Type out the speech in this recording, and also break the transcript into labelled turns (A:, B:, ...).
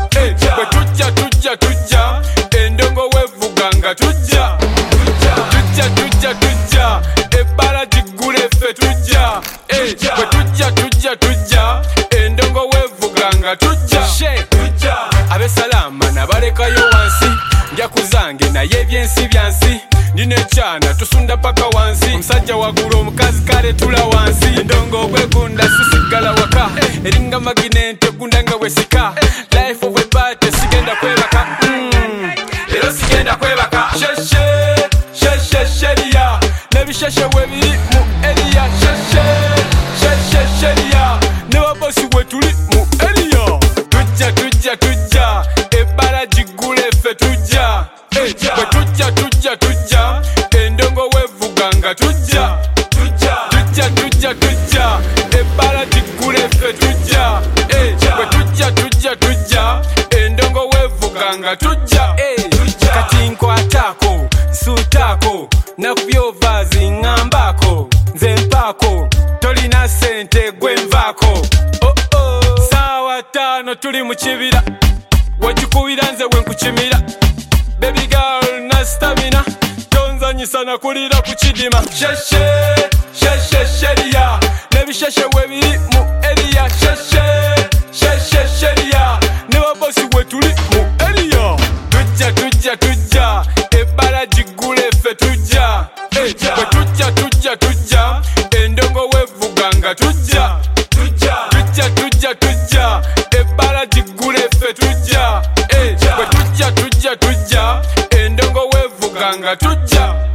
A: bwe tujja tujja tujja endongo wevuga nga tujja tujja tujja tujja ebbala giggula effe tujja bwe tujja tujja tujja endongo wevuga nga tujja abesalama nabalekayo wansi nja kuzange naye ebyensi byansi ndina ekyana tusunda paka wansi omusajja wagula omukazi kale tula wansi endongo okwegunda sisigala waka eringa maginente gunda nga wesika life of a party sigenda kwebaka ero sigenda kwebaka sheshesheriya nebisheshe webiri mu eriya sheshesheriya nebabosi wetuli mu eriya tujja tujja tujja ebbala giggula effe tujja bwe tujja tujja tujja endongo wevuga nga tujja tujja tujja tujja ebbala giggula effe tujja bwe tujja tujja tujja endongo wevuga nga tujja kati nkwatako nsuutako nakubyovazi ngambako nze mpaako tolina sente gwenvaako saawa 5 tuli mu kibira wagikubira nze wenkukimira baby girl na stamina tonzanyisa nakulira ku kidima sheshesheriya nebisheshe webiri mu eriya sheshesheriya nebabosi wetuli mu eriya tujja tujja tujja ebbala giggula effe tujja bwe tujja tujja tujja endongo wevuga nga tujja tujja tujja tujja ebbala giggula effe tujja bwe tujja tujja tujja endongo wevuga nga tujja